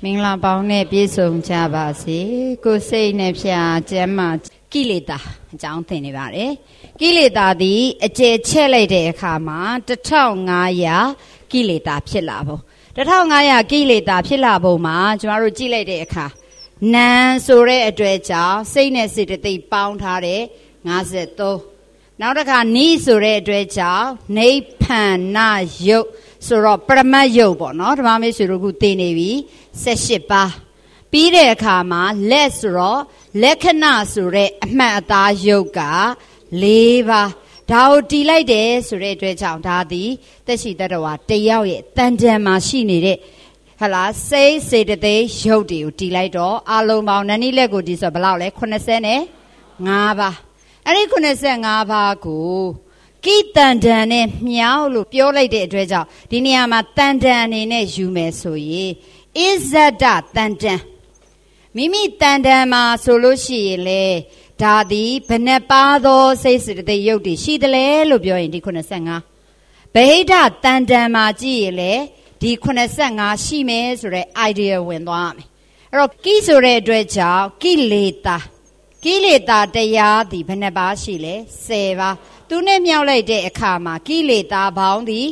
မင်္ဂလာပေါင်းနဲ့ပြည့်စုံကြပါစေကိုစိတ်နဲ့ဖြာကျမ်းမာကိလေသာအကြောင်းသင်နေပါတယ်ကိလေသာသည်အကျယ်ချက်လိုက်တဲ့အခါမှာ1500ကိလေသာဖြစ်လာဖို့1500ကိလေသာဖြစ်လာဖို့မှာကျမတို့ကြည့်လိုက်တဲ့အခါနာဆိုတဲ့အတွေ့အကြောင်းစိတ်နဲ့စေတသိက်ပေါင်းထားတဲ့53နောက်တစ်ခါနိဆိုတဲ့အတွေ့အကြောင်းနိဗ္ဗာန်ယုတ်ဆိုတော့ပရမတ်ယုတ်ပေါ့နော်ဓမ္မမေဆွေတို့ခုသိနေပြီ18ပါးပြီးတဲ့အခါမှာလက်ဆိုတော့လက္ခဏာဆိုတဲ့အမှတ်အသားယုတ်က4ပါးဒါကိုတီးလိုက်တယ်ဆိုတဲ့အတွက်ကြောင့်ဒါသည်သက်ရှိတတ္တဝါတယောက်ရဲ့တန်တန်မှာရှိနေတဲ့ဟလာစိတ်စေတသိက်ယုတ်တွေကိုတီးလိုက်တော့အလုံးပေါင်းနည်းနည်းလက်ကိုတီးဆိုဘယ်လောက်လဲ85ပါးအဲ့ဒီ85ပါးကိုကိတန်တန်နဲ့မြောက်လို့ပြောလိုက်တဲ့အတွက်ကြောင့်ဒီနေရာမှာတန်တန်အနေနဲ့ယူမယ်ဆိုရင်အစ္ဆဒတန်တန်မိမိတန်တန်မှာဆိုလို့ရှိရင်လေဒါသည်ဘယ်နှပါသောစိတ်စေတသိက်ယုတ်တွေရှိသလဲလို့ပြောရင်ဒီ85ဗဟိတတန်တန်မှာကြည့်ရင်လေဒီ85ရှိမယ်ဆိုတဲ့ idea ဝင်သွားမယ်အဲ့တော့ကိဆိုတဲ့အတွက်ကြောင့်ကိလေသာတရားသည်ဘယ်နှပါရှိလဲ10ပါသူနဲ့မြောက်လိုက်တဲ့အခါမှာကိလေသာပေါင်းသည်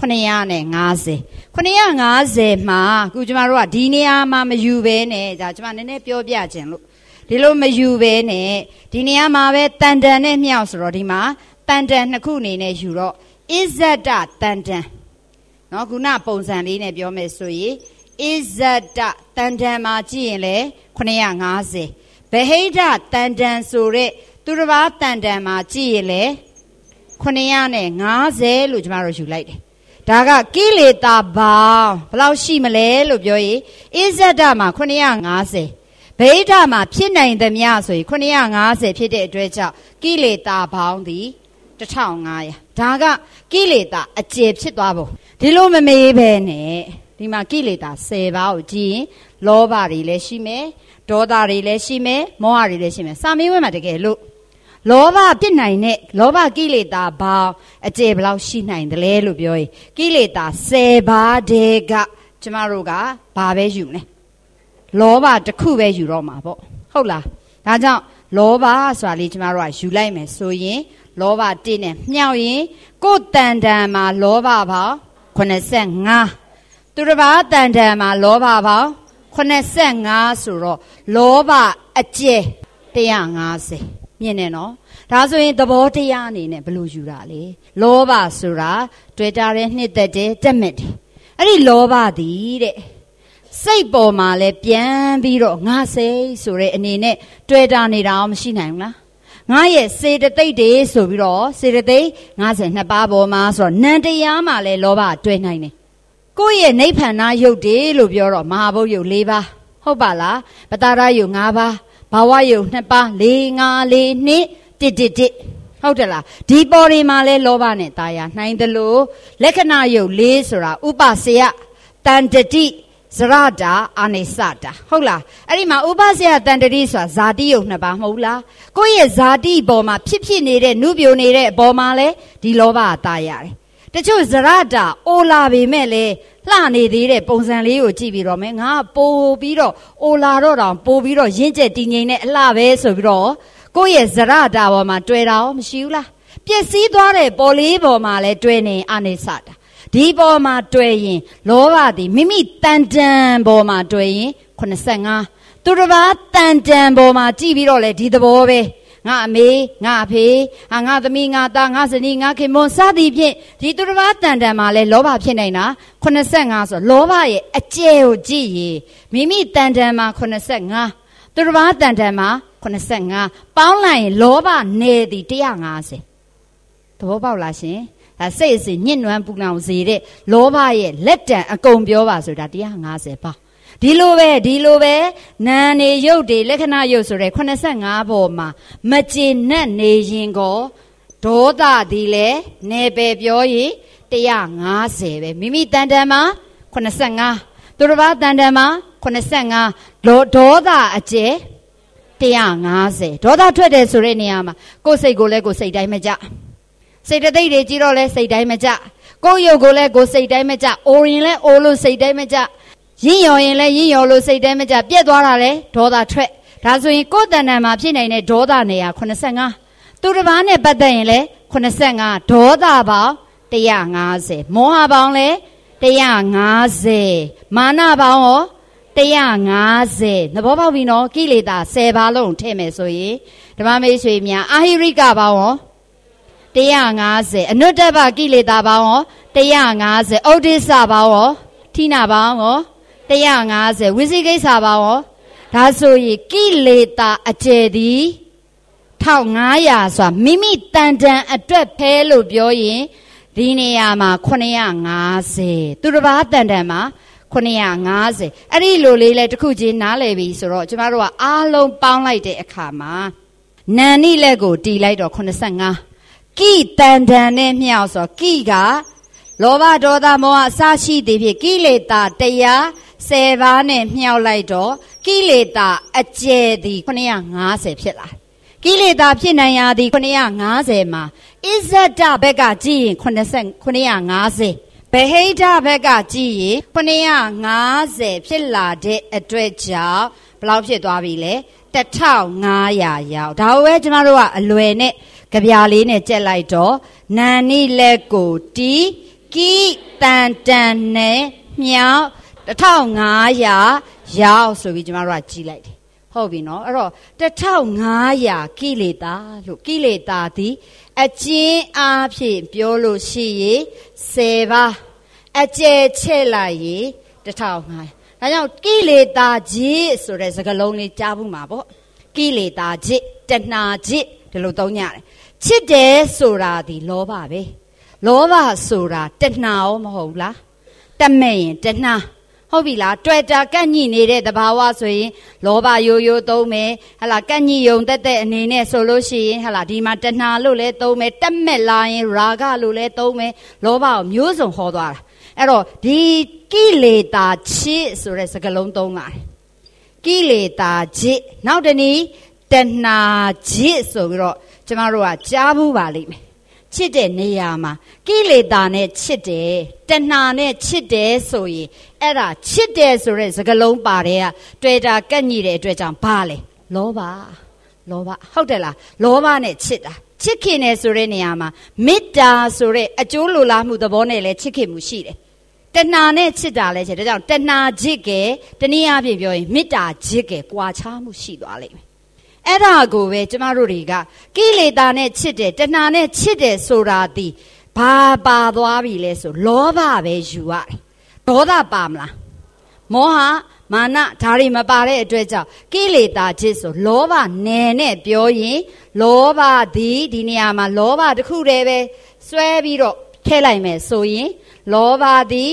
950မှာခုကျမတို့ကဒီနေရာမှာမယူဘဲနဲ့ဒါကျမနည်းနည်းပြောပြခြင်းလို့ဒီလိုမယူဘဲနဲ့ဒီနေရာမှာပဲတန်တန်နဲ့မြောက်ဆိုတော့ဒီမှာတန်တန်နှစ်ခုအနေနဲ့ယူတော့အစ္ဆဒတန်တန်နော်ခုနပုံစံလေးနဲ့ပြောမယ်ဆိုရင်အစ္ဆဒတန်တန်မှာကြည့်ရင်လေ950ဗဟိတတန်တန်ဆိုတဲ့သူတစ်ပါးတန်တန်မှာကြည့်ရင်လေ950လို့ကျမတို့ယူလိုက်တယ်ဒါကကိလေသာပေါင်းဘယ်လောက်ရှိမလဲလို့ပြောရင်အစ္ဆဒမှာ950ဗဟိတမှာဖြစ်နိုင်သမျှဆိုရင်950ဖြစ်တဲ့အတွက်ကြောင့်ကိလေသာပေါင်းသည်1500ဒါကကိလေသာအကျယ်ဖြစ်သွားဖို့ဒီလိုမမေးပဲနဲ့ဒီမှာကိလေသာ10ပါးကိုကြည့်ရင်လောဘတွေလည်းရှိမယ်ဒေါသတွေလည်းရှိမယ်မောဟတွေလည်းရှိမယ်စာမေးပွဲမှာတကယ်လို့လောဘဖြစ်နိုင်တဲ့လောဘကိလေသာပေါင်းအကျယ်ဘယ်လောက်ရှိနိုင်တယ်လဲလို့ပြောရင်ကိလေသာ10ပါးတည်းကကျမတို့ကဘာပဲယူမလဲလောဘတစ်ခုပဲယူတော့မှာပေါ့ဟုတ်လားဒါကြောင့်လောဘဆိုတာလေးကျမတို့ကယူလိုက်မယ်ဆိုရင်လောဘ1နဲ့မြောက်ရင်ကိုယ်တန်တန်မှာလောဘပေါင်း85သူတစ်ပါးတန်တန်မှာလောဘပေါင်း85ဆိုတော့လောဘအကျယ်150မြင်နေနော်ဒါဆိုရင်သဘောတရားအနေနဲ့ဘယ်လိုယူတာလဲလောဘဆိုတာတွေ့တာတဲ့နှစ်သက်တဲ့တက်မဲ့တယ်အဲ့ဒီလောဘသည်တဲ့စိတ်ပေါ်မှာလဲပြန်ပြီးတော့ငါစိတ်ဆိုတဲ့အနေနဲ့တွေ့တာနေတာမရှိနိုင်ဘူးလားငါရဲ့စေတသိက်တွေဆိုပြီးတော့စေတသိက်52ပါးပေါ်မှာဆိုတော့နံတရားမှာလဲလောဘတွေ့နိုင်တယ်ကိုယ့်ရဲ့နိဗ္ဗာန်ယုတ်တွေလို့ပြောတော့မဟာဘုတ်ယုတ်4ပါးဟုတ်ပါလားပတာရယုတ်5ပါးဘာဝယုတ်2ပါး4 5 4 2 1 ဟုတ်တယ်လားဒီပေါ်တွေမှာလဲလောဘနဲ့ตายာနိုင်တယ်လို့လက္ခဏာယုတ်4ဆိုတာဥပစေယတန်တတိဇရတာအာနိစတာဟုတ်လားအဲ့ဒီမှာဥပစေယတန်တတိဆိုတာဇာတိယုတ်2ပါးမဟုတ်လားကိုယ့်ရဲ့ဇာတိပေါ်မှာဖြစ်နေတဲ့နုပြိုနေတဲ့အပေါ်မှာလဲဒီလောဘကตายရတယ်တချို့ဇရတာအိုလာပေမဲ့လေလှနေသေးတဲ့ပုံစံလေးကိုကြည့်ပြီးတော့မယ်ငါပို့ပြီးတော့အိုလာတော့တောင်ပို့ပြီးတော့ရင့်ကျက်တည်ငြိမ်တဲ့အလှပဲဆိုပြီးတော့ကိုယ့်ရဲ့ဇရတာပေါ်မှာတွေ့တာရောမရှိဘူးလားပျက်စီးသွားတဲ့ပေါ်လေးပေါ်မှာလဲတွေ့နေအာနိစတာဒီပေါ်မှာတွေ့ရင်လောဘသည်မိမိတန်တန်ပေါ်မှာတွေ့ရင်85သူတစ်ပါးတန်တန်ပေါ်မှာကြည့်ပြီးတော့လဲဒီသဘောပဲငါအမေငါအဖေငါသမီးငါသားငါဇနီးငါခင်မွန်စသည်ဖြင့်ဒီသူတစ်ပါးတန်တန်မှာလဲလောဘဖြစ်နေတာ85ဆိုလောဘရဲ့အကျယ်ကိုကြည့်ရင်မိမိတန်တန်မှာ85သူတစ်ပါးတန်တန်မှာ85ပေါင်းလိုက်ရင်လောဘနယ်သည်150သဘောပေါက်လားရှင်ဒါစိတ်အစဉ်ညှဉ်းနှွမ်းပူလောင်စေတဲ့လောဘရဲ့လက်တံအကုန်ပြောပါဆိုတာ150ပါဒီလိုပဲနာနေရုပ်တွေလက္ခဏာရုပ်ဆိုတဲ့85ပေါ်မှာမကျေနပ်နေရင်ကိုဒေါသသည်လဲနေပဲပြောရင်150ပဲမိမိတန်တန်မှာ85သူတစ်ပါးတန်တန်မှာ85ဒေါသအကျယ်150ဒေါသထွက်တယ်ဆိုတဲ့နေရာမှာကိုယ်စိတ်ကိုလည်းကိုယ်စိတ်တိုင်းမကြစိတ်တသိက်တွေကြည့်တော့လဲစိတ်တိုင်းမကြကိုယ်ရုပ်ကိုလည်းကိုယ်စိတ်တိုင်းမကြအိုရင်လဲအိုလို့စိတ်တိုင်းမကြရင်းရော်ရင်လည်းရင်းရော်လို့စိတ်ထဲမကြပြက်သွားတာလေဒေါသထွက်ဒါဆိုရင်ကိုယ်တဏ္ဍာမှာဖြစ်နေတဲ့ဒေါသနေရာ85သူတစ်ပါးနဲ့ပတ်သက်ရင်လည်း85ဒေါသပေါင်း150မောဟပေါင်းလည်း150မာနပေါင်းရော150သဘောပေါက်ပြီနော်ကိလေသာ10ပါးလုံးထည့်မယ်ဆိုရင်ဓမ္မမိတ်ဆွေများအာဟိရိကပေါင်းရော150အနုတ္တပကိလေသာပေါင်းရော150ဩဒိစ္စပေါင်းရောဌိနပေါင်းရော150ဝိသိကိစ္စပေါင်းရောဒါဆိုရင်ကိလေသာအကျယ်သည်1500ဆိုတာမိမိတန်တန်အတွက်ဖဲလို့ပြောရင်ဒီနေရာမှာ950သူတစ်ပါးတန်တန်မှာ950အဲ့ဒီလိုလေးလဲတစ်ခုချင်းနားလည်ပြီဆိုတော့ကျမတို့ကအားလုံးပေါင်းလိုက်တဲ့အခါမှာနာနိလက်ကိုတီလိုက်တော့85ကိတန်တန်နဲ့မြောက်ဆိုကိကလောဘဒေါသမောဟအစရှိသည်ဖြင့်ကိလေသာတရား10ပါးနဲ့မြောက်လိုက်တော့ကိလေသာအကျယ်သည်950ဖြစ်လာကိလေသာဖြစ်နိုင်ရာသည်950မှာဣဇဒဘက်ကကြည့်ရင်950ဗဟိတဘက်ကကြည့်ရင်950ဖြစ်လာတဲ့အတွက်ကြောင့်ဘယ်လောက်ဖြစ်သွားပြီလဲ1500ရောက်ဒါကိုပဲကျမတို့ကအလွယ်နဲ့ကြပြလေးနဲ့ကြက်လိုက်တော့နာနိလက်ကိုတီးကိတန်တန်နဲ့မြောက်1500ရောက်ဆိုပြီးကျမတို့ကကြည့်လိုက်တယ်ဟုတ်ပြီနော်အဲ့တော့1500ကိလေသာလို့ကိလေသာသည်အကျဉ်းအားဖြင့်ပြောလို့ရှိရင်10ပါးအကျယ်ချက်လိုက်ရင်1500ဒါကြောင့်ကိလေသာจิตဆိုတဲ့စကားလုံးလေးကြားဘူးမှာပေါ့ကိလေသာจิตတဏှာจิตဒီလိုသုံးရတယ်ချစ်တယ်ဆိုတာဒီလောဘပဲလောဘဆိုတာတဏှာရောမဟုတ်လားတမဲ့ရင်တဏှာဟုတ်ပြီလားတွေ့တာကန့်ညိနေတဲ့သဘာဝဆိုရင်လောဘရိုးရိုးသုံးမယ်ဟလာကန့်ညိယုံတက်တဲ့အနေနဲ့ဆိုလို့ရှိရင်ဟလာဒီမှာတဏှာလို့လဲသုံးမယ်တက်မဲ့လာရင်ရာဂလို့လဲသုံးမယ်လောဘကိုမျိုးစုံဟောသွားတာအဲ့တော့ဒီကိလေသာချစ်ဆိုတဲ့စကားလုံးသုံးလာတယ်ကိလေသာချစ်နောက်တနည်းတဏှာချစ်ဆိုပြီးတော့ကျမတို့ကကြားဘူးပါလိမ့်မယ်ချစ်တဲ့နေရာမှာကိလေသာနဲ့ချစ်တယ်တဏှာနဲ့ချစ်တယ်ဆိုရင်အဲ့ဒါချစ်တယ်ဆိုတဲ့စကားလုံးပါတယ်ကတွေ့တာကန့်ညိတဲ့အတွက်ကြောင့်ဘာလဲလောဘဟုတ်တယ်လားလောဘနဲ့ချစ်တာချစ်ခင်တယ်ဆိုတဲ့နေရာမှာမေတ္တာဆိုတဲ့အကျိုးလိုလားမှုသဘောနဲ့လည်းချစ်ခင်မှုရှိတယ်တဏှာနဲ့ချစ်တာလည်းချစ်ဒါကြောင့်တဏှာချစ်ကဲတနည်းအားဖြင့်ပြောရင်မေတ္တာချစ်ကဲကွာခြားမှုရှိသွားလိမ့်မယ်အဲ့ဒါကိုပဲကျမတို့တွေကကိလေသာနဲ့ချစ်တယ်တဏှာနဲ့ချစ်တယ်ဆိုတာဒီဘာပါသွားပြီလဲဆိုလောဘပဲယူရတယ်ဒေါသပါမလားမောဟမာနဒါတွေမပါတဲ့အတွက်ကြောင့်ကိလေသာချစ်ဆိုလောဘနယ်နဲ့ပြောရင်လောဘသည်ဒီနေရာမှာလောဘတစ်ခုတည်းပဲစွဲပြီးတော့ထည့်လိုက်မယ်ဆိုရင်လောဘသည်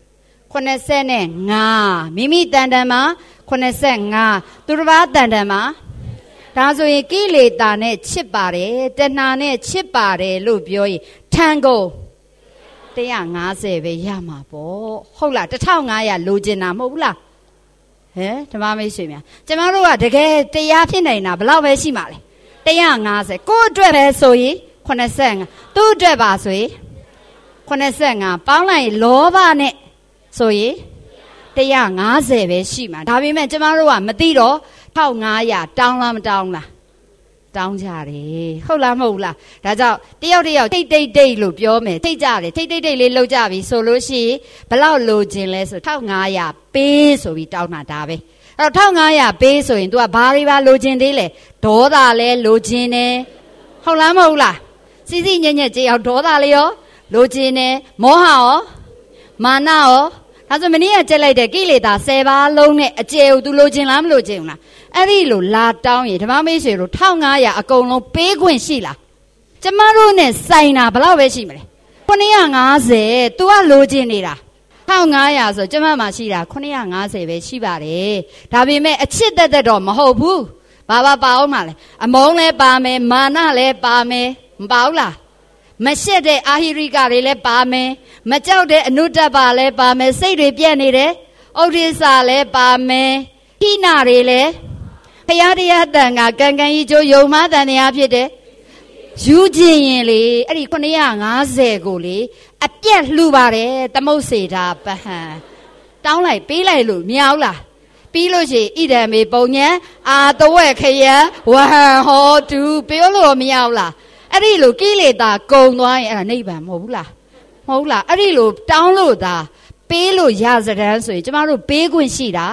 85မိမိတန်တန်မှာ85သူတစ်ပါးတန်တန်မှာဒါဆိုရင်ကိလေသာနဲ့ချစ်ပါတယ်တဏှာနဲ့ချစ်ပါတယ်လို့ပြောရင်ထံကုန်150ပဲရမှာပေါ့ဟုတ်လား1500လိုချင်တာမဟုတ်ဘူးလားဟဲ့ဓမ္မမိတ်ဆွေများကျမတို့ကတကယ်တရားဖြစ်နိုင်တာဘယ်လောက်ပဲရှိမှာလဲ150ကိုယ့်အတွက်ပဲဆိုရင်85သူ့အတွက်ပါဆိုရင်85ပေါင်းလိုက်လောဘနဲ့ဆိုရင်150ပဲရှိမှာဒါပေမဲ့ကျမတို့ကမသိတော့1500တောင်းလားမတောင်းလားတောင်းကြတယ်ဟုတ်လားမဟုတ်လားဒါကြောင့်တယောက်တိတ်တိတ်လို့ပြောမယ်တိတ်ကြတယ်တိတ်လေးလှုပ်ကြပြီဆိုလို့ရှိရင်ဘလောက်လိုချင်လဲဆို1500ပေးဆိုပြီးတောင်းတာဒါပဲအဲ့တော့1500ပေးဆိုရင် तू ကဘာတွေပါလိုချင်သေးလဲဒေါသလဲလိုချင်တယ်ဟုတ်လားမဟုတ်လားစီစီညံ့ညက်ကြည့်အောင်ဒေါသလေးရောလိုချင်တယ်မောဟရောမာနရောဒါဆိုမနေ့ကကြက်လိုက်တဲ့ကိလေသာ10ပါးလုံးနဲ့အကျယ်ကို तू လိုချင်လားမလိုချင်ဘူးလားအဲ့ဒီလိုလာတောင်းရင်ဓမ္မမိတ်ဆွေတို့1500အကုန်လုံးပေးခွင့်ရှိလားကျမတို့နဲ့ဆိုင်တာဘယ်လောက်ပဲရှိမလဲ950 तू ကလိုချင်နေတာ1500ဆိုကျမမှရှိတာ950ပဲရှိပါတယ်ဒါပေမဲ့အချစ်သက်သက်တော့မဟုတ်ဘူးဘာပါအောင်မလဲအမုန်းလည်းပါမယ်မာနလည်းပါမယ်မပါဘူးလားမရှက်တဲ့အာဟိရိကတွေလည်းပါမယ်မကြောက်တဲ့အနုတ္တပလည်းပါမယ်စိတ်တွေပြက်နေတယ်ဩဒိစ္စလည်းပါမယ်ဌိနတွေလည်းဘုရားတရားတန်ခါကံကံကြီးကျိုးယုံမှတန်တရားဖြစ်တယ်ယူခြင်းရင်လေအဲ့ဒီ950ကိုလေအပြက်လှူပါတယ်သမုတ်စေတာပဟံတောင်းလိုက်ပေးလိုက်လို့မရဘူးလားပြီးလို့ရှိရင်ဣဒံမေပုံညံအာတဝက်ခယံဝဟံဟောတုပြောလို့မရဘူးလားအဲ့ဒီလိုကိလေသာကုံသွားရင်အဲ့ဒါနိဗ္ဗာန်မဟုတ်ဘူးလားမဟုတ်လားအဲ့ဒီလိုတောင်းလို့သာပေးလို့ရစတဲ့ဆိုရင်ကျမတို့ပေးခွင့်ရှိတာ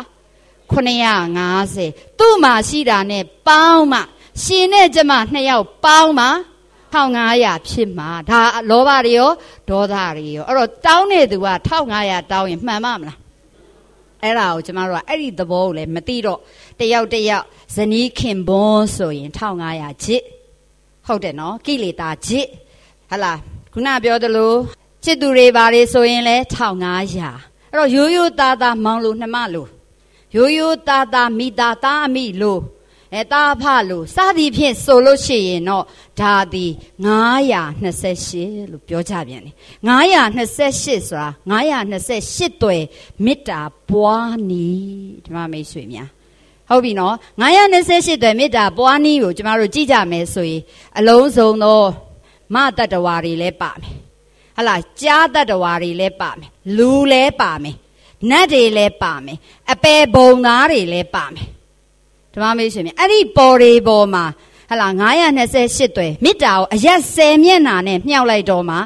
950သူ့မှာရှိတာနဲ့ပေါင်းမှရှင်နဲ့ကျမ2ယောက်ပေါင်းမှ1500ဖြစ်မှာဒါလောဘတွေရောဒေါသတွေရောအဲ့တော့တောင်းတဲ့သူက1500တောင်းရင်မှန်ပါမလားအဲ့ဒါကိုကျမတို့ကအဲ့ဒီသဘောကိုလည်းမသိတော့တယောက်ဇနီးခင်ဘွန်းဆိုရင်1500จิตဟုတ်တယ်နော်ကိလေသာจิตဟလာခုနပြောသလိုจิตသူတွေပါလေဆိုရင်လည်း1500အဲ့တော့ရိုးရိုးသားသားမောင်လို့နှမလို့ရိုးရိုးသားသားမိသားသားအမိလို့တာဖလို့စသည်ဖြင့်ဆိုလို့ရှိရင်တော့ဒါသည်928လို့ပြောကြပြန်တယ်928ဆိုတာ928တွယ်မေတ္တာပွားနည်းဒီမှာမိတ်ဆွေများဟုတ်ပြီနော်928တွယ်မေတ္တာပွားနည်းကိုကျမတို့ကြည့်ကြမယ်ဆိုရင်အလုံးစုံသောမတ္တဝါတွေလည်းပါမယ်ဟလာကြားတတ္တဝါတွေလည်းပါမယ်လူလည်းပါမယ်နတ်တွေလည်းပါမယ်အပယ်ဘုံသားတွေလည်းပါမယ်ဓမ္မမေးရှင်အဲ့ဒီပေါ်တွေပေါ်မှာဟလာ928တွယ်မေတ္တာကိုအရက်10မျက်နှာနဲ့မြှောက်လိုက်တော့မှ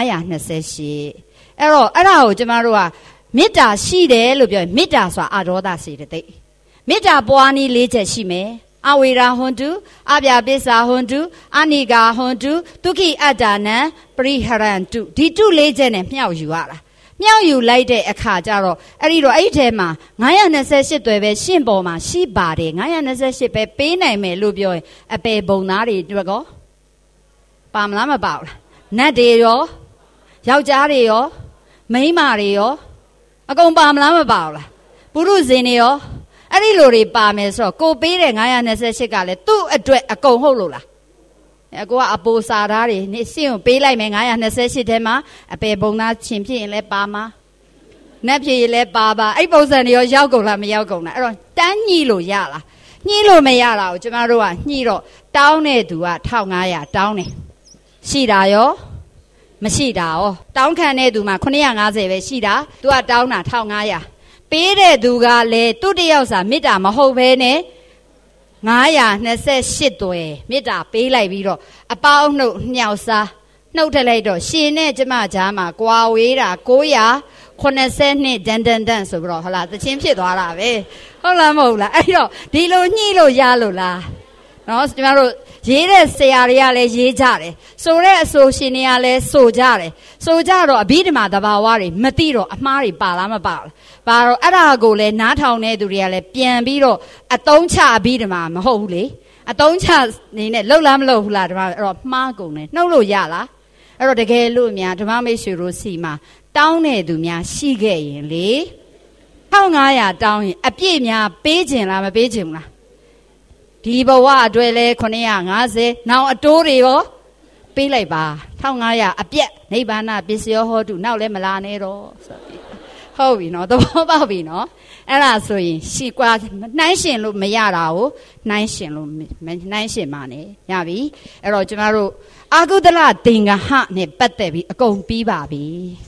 928အဲ့တော့အဲ့ဒါကိုကျမတို့ကမေတ္တာရှိတယ်လို့ပြောရင်မေတ္တာဆိုတာအဒေါသစေတသိက်မေတ္တာပွားနည်း၄ချက်ရှိမယ်အဝေရာဟွန်တုအပြပစ္စာဟွန်တုအနိကာဟွန်တုဒုက္ခိအတ္တနံပရိဟရန္တုဒီတု၄ချက်နဲ့မြှောက်ယူရတာမြောက်ယူလိုက်တဲ့အခါကျတော့အဲ့ဒီတော့အဲ့ဒီထဲမှာ928တွယ်ပဲရှင့်ပေါ်မှာရှိပါတယ်928ပဲပေးနိုင်မယ်လို့ပြောရင်အပေဘုံသားတွေတွေ့ကောပါမလားမပါဘူးလားနတ်တွေရောယောက်ျားတွေရောမိန်းမတွေရောအကုန်ပါမလားမပါဘူးလားပုရုဇဉ်တွေရောအဲ့ဒီလိုတွေပါမယ်ဆိုတော့ကိုပေးတဲ့928ကလည်းသူ့အတွက်အကုန်ဟုတ်လို့လားကိုကအပိုစာသားတွေနေစင့်ကိုပေးလိုက်မယ်928ထဲမှာအပေဘုံသားချင်းဖြစ်ရင်လည်းပါမှာနတ်ဖြစ်ရင်လည်းပါအဲ့ပုံစံတွေရောရောက်ကုန်လားမရောက်ကုန်လားအဲ့တော့တန်းညှိလို့ရလားညှိလို့မရတာကိုကျမတို့ကညှိတော့တောင်းတဲ့သူက1500တောင်းတယ်ရှိတာရောမရှိတာရောတောင်းခံတဲ့သူမှာ950ပဲရှိတာသူကတောင်းတာ1500ပေးတဲ့သူကလည်းသူ့တယောက်စာမေတ္တာမဟုတ်ဘဲနဲ့928တွယ်မေတ္တာပေးလိုက်ပြီးတော့အပေါင်းနှုတ်ညှောက်စားနှုတ်ထလိုက်တော့ရှင်နဲ့ကျမကြားမှာကွာဝေးတာ982ဒန်ဆိုပြီးတော့ဟလာသချင်းဖြစ်သွားတာပဲဟုတ်လားမဟုတ်လားအဲ့တော့ဒီလိုညှိလို့ရလို့လားနော်ကျမတို့ရေးတဲ့ဆရာတွေကလည်းရေးကြတယ်ဆိုတဲ့အဆိုရှင်တွေကလည်းဆိုကြတယ်ဆိုကြတော့အဘိဓမ္မာသဘာဝတွေမသိတော့အမှားတွေပါလားမပါဘူးပါတော့အဲ့ဒါကိုလည်းနားထောင်တဲ့သူတွေကလည်းပြန်ပြီးတော့အတုံးချအဘိဓမ္မာမဟုတ်ဘူးလေအတုံးချနေနဲ့လှုပ်လားမလှုပ်ဘူးလားဓမ္မအဲ့တော့မှားကုန်တယ်နှုတ်လို့ရလားအဲ့တော့တကယ်လို့များဓမ္မမိတ်ဆွေတို့စီမှာတောင်းတဲ့သူများရှိခဲ့ရင်လေ1500တောင်းရင်အပြည့်များပေးခြင်းလားမပေးခြင်းဘူးလားဒီဘဝအတွက်လဲ950နောက်အတိုးတွေရောပေးလိုက်ပါ1500အပြက်နိဗ္ဗာန်ပစ္စယောဟောတုနောက်လဲမလာနဲ့တော့ဆိုပြီးဟုတ်ပြီနော်သဘောပေါက်ပြီနော်အဲ့ဒါဆိုရင်ရှိကွာနှိုင်းရှင်လို့မရတာကိုနှိုင်းရှင်လို့နှိုင်းရှင်ပါနဲ့ရပြီအဲ့တော့ကျမတို့အာဂုတလသင်္ကဟနဲ့ပတ်သက်ပြီးအကုန်ပြီးပါပြီ